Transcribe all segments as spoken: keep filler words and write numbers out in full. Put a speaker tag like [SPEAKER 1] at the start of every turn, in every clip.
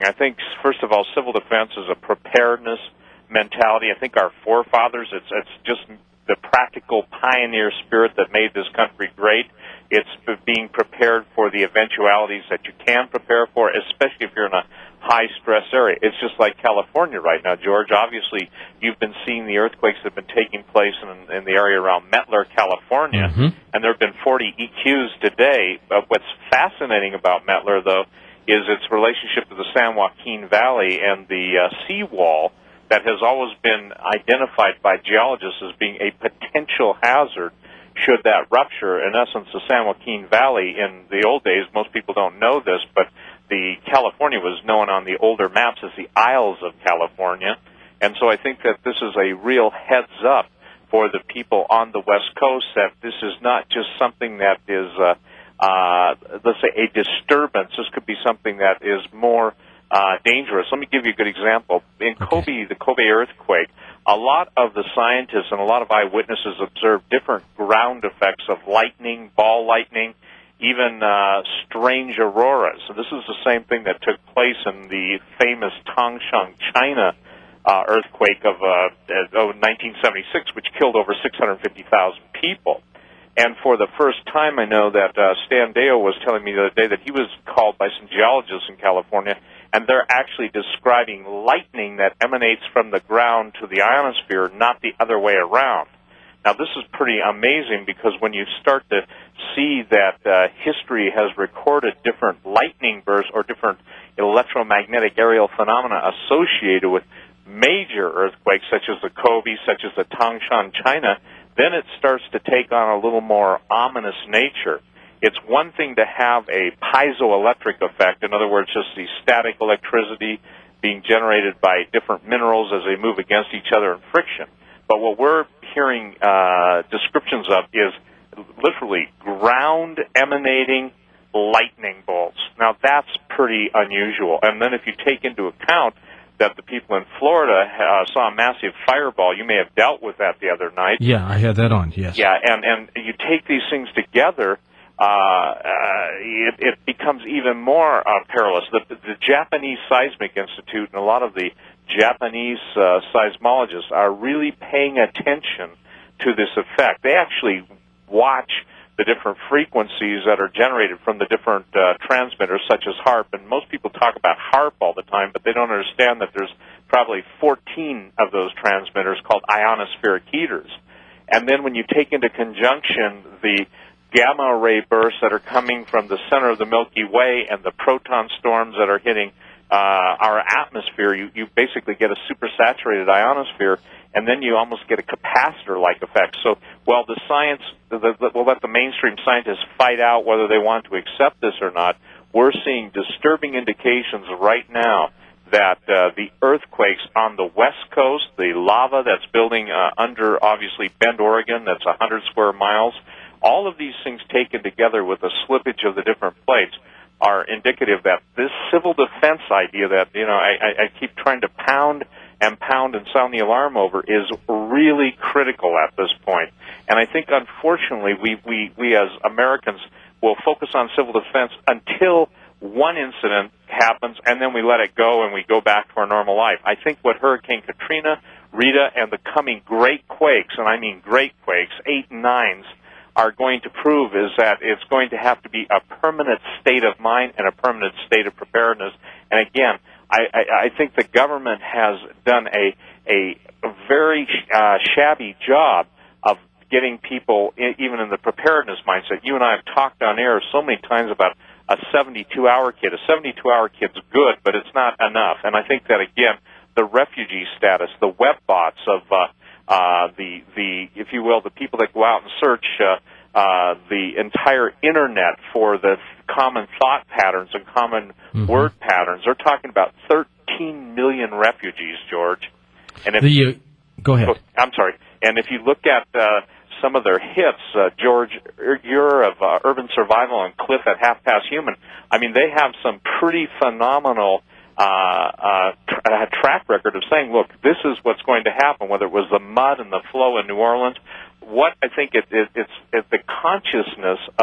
[SPEAKER 1] I think, first of all, civil defense is a preparedness mentality. I think our forefathers, it's, it's just the practical pioneer spirit that made this country great. It's being prepared for the eventualities that you can prepare for, especially if you're in a high-stress area. It's just like California right now, George. Obviously, you've been seeing the earthquakes that have been taking place in, in the area around Mettler, California,
[SPEAKER 2] mm-hmm.
[SPEAKER 1] and there have been forty E Qs today. But what's fascinating about Mettler, though, is its relationship to the San Joaquin Valley and the uh, seawall that has always been identified by geologists as being a potential hazard should that rupture. In essence, the San Joaquin Valley in the old days, most people don't know this, but the California was known on the older maps as the Isles of California. And so I think that this is a real heads up for the people on the West Coast that this is not just something that is, uh, uh, let's say, a disturbance. This could be something that is more uh, dangerous. Let me give you a good example. In Kobe, the Kobe earthquake, a lot of the scientists and a lot of eyewitnesses observed different ground effects of lightning, ball lightning, even uh, strange auroras. So this is the same thing that took place in the famous Tangshan, China uh, earthquake of uh, oh, nineteen seventy-six, which killed over six hundred fifty thousand people. And for the first time, I know that uh, Stan Deo was telling me the other day that he was called by some geologists in California, and they're actually describing lightning that emanates from the ground to the ionosphere, not the other way around. Now, this is pretty amazing because when you start to see that uh, history has recorded different lightning bursts or different electromagnetic aerial phenomena associated with major earthquakes, such as the Kobe, such as the Tangshan, China, then it starts to take on a little more ominous nature. It's one thing to have a piezoelectric effect, in other words, just the static electricity being generated by different minerals as they move against each other in friction. But what we're hearing uh, descriptions of is literally ground emanating lightning bolts. Now, that's pretty unusual. And then if you take into account that the people in Florida uh, saw a massive fireball, you may have dealt with that the other night.
[SPEAKER 2] Yeah, I had that on, yes.
[SPEAKER 1] Yeah, and, and you take these things together, uh, uh, it, it becomes even more uh, perilous. The, the Japanese Seismic Institute and a lot of the Japanese uh, seismologists are really paying attention to this effect. They actually watch the different frequencies that are generated from the different uh, transmitters, such as HAARP. And most people talk about HAARP all the time, but they don't understand that there's probably fourteen of those transmitters called ionospheric heaters. And then when you take into conjunction the gamma ray bursts that are coming from the center of the Milky Way and the proton storms that are hitting uh, our atmosphere, you, you basically get a supersaturated ionosphere, and then you almost get a capacitor-like effect. So while the science, the, the, we'll let the mainstream scientists fight out whether they want to accept this or not, we're seeing disturbing indications right now that uh, the earthquakes on the West Coast, the lava that's building uh, under, obviously, Bend, Oregon, that's one hundred square miles, all of these things taken together with the slippage of the different plates are indicative that this civil defense idea that, you know, I, I, I keep trying to pound and pound and sound the alarm over is really critical at this point. And I think, unfortunately, we, we, we as Americans will focus on civil defense until one incident happens, and then we let it go and we go back to our normal life. I think what Hurricane Katrina, Rita, and the coming great quakes, and I mean great quakes, eight and nines, are going to prove is that it's going to have to be a permanent state of mind and a permanent state of preparedness. And again, I, I, I think the government has done a, a, a very uh, shabby job of getting people, in, even in the preparedness mindset. You and I have talked on air so many times about a seventy-two hour kit. A seventy-two hour kit's good, but it's not enough. And I think that, again, the refugee status, the web bots of uh, uh, the, the, if you will, the people that go out and search uh, uh, the entire Internet for the common thought patterns and common mm-hmm. word patterns. They're talking about thirteen million refugees, George. And if
[SPEAKER 2] the, uh, go ahead.
[SPEAKER 1] I'm sorry. And if you look at uh, some of their hits, uh, George Ure of uh, Urban Survival and Cliff at Half Past Human, I mean, they have some pretty phenomenal uh, uh, tra- track record of saying, look, this is what's going to happen, whether it was the mud and the flow in New Orleans. What I think it, it, it's, it's the consciousness of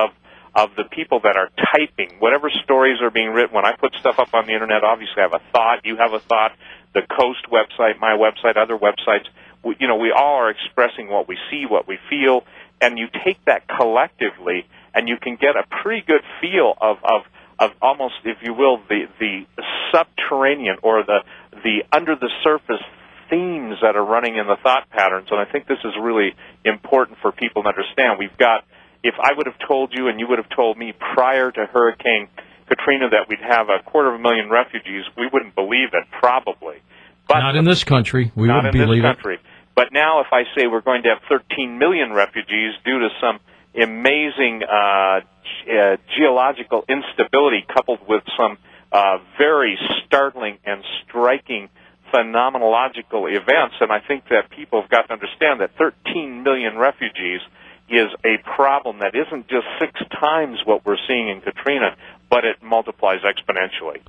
[SPEAKER 1] of the people that are typing, whatever stories are being written. When I put stuff up on the Internet, obviously I have a thought, you have a thought, the Coast website, my website, other websites, we, you know, we all are expressing what we see, what we feel, and you take that collectively, and you can get a pretty good feel of, of, of almost, if you will, the, the subterranean or the, the under-the-surface themes that are running in the thought patterns, and I think this is really important for people to understand. We've got, if I would have told you and you would have told me prior to Hurricane Katrina that we'd have a quarter of a million refugees, we wouldn't believe it, probably. But
[SPEAKER 2] not in this country. We
[SPEAKER 1] not
[SPEAKER 2] wouldn't
[SPEAKER 1] in
[SPEAKER 2] believe
[SPEAKER 1] this country.
[SPEAKER 2] it.
[SPEAKER 1] But now if I say we're going to have thirteen million refugees due to some amazing uh, uh, geological instability coupled with some uh, very startling and striking phenomenological events, and I think that people have got to understand that thirteen million refugees is a problem that isn't just six times what we're seeing in Katrina, but it multiplies exponentially.